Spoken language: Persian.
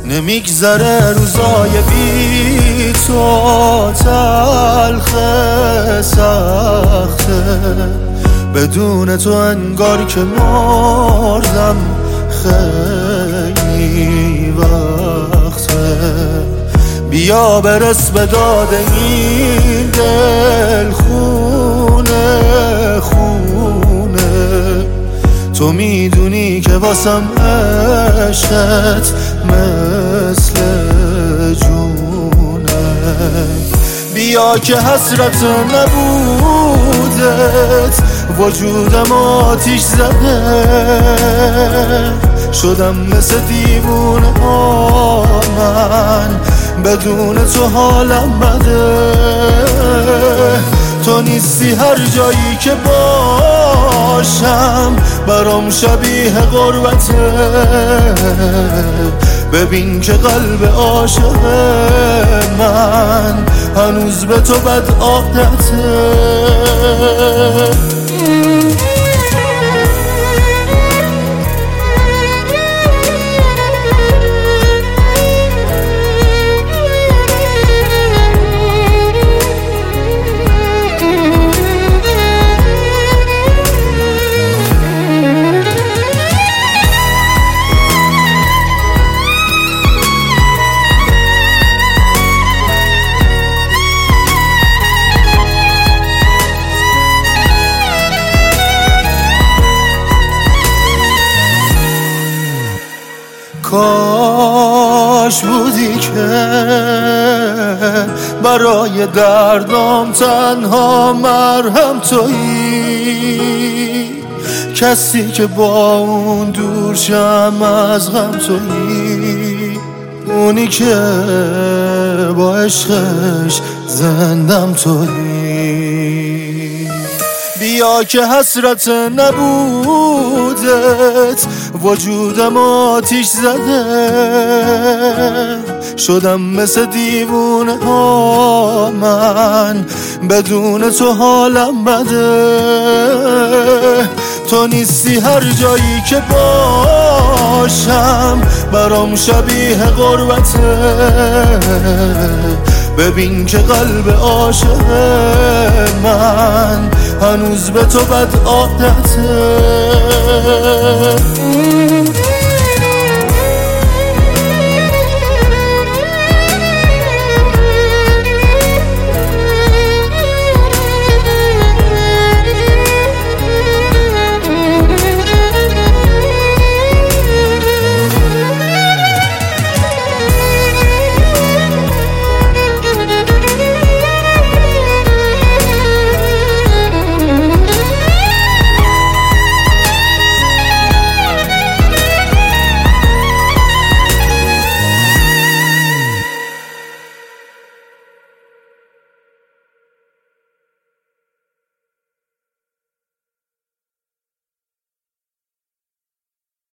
نمیگذره روزای بی تو، تلخ سخته بدون تو، انگار که مردم خیلی وقته. بیا برس به داد این دل، خونه خونه. تو میدونی که واسم عشقت مثل جونه. بیا که حسرت نبودت وجودم آتیش زده، شدم مثل دیوونه من، بدون تو حالم بده. تو نیستی هر جایی که باشم، برام شبیه غربته. ببین که قلب عاشق من هنوز به تو بد عادته. کاش بودی که برای دردام تنها مرهم تویی، کسی که با اون دور شم از غم تویی، اونی که با عشقش زندم تویی. بیا که حسرت نبودت وجودم آتیش زده، شدم مثل دیوونه ها من، بدون تو حالم بده. تو نیستی هر جایی که باشم، برام شبیه غربته. ببین که قلب عاشق من هنوز به تو بد عادته.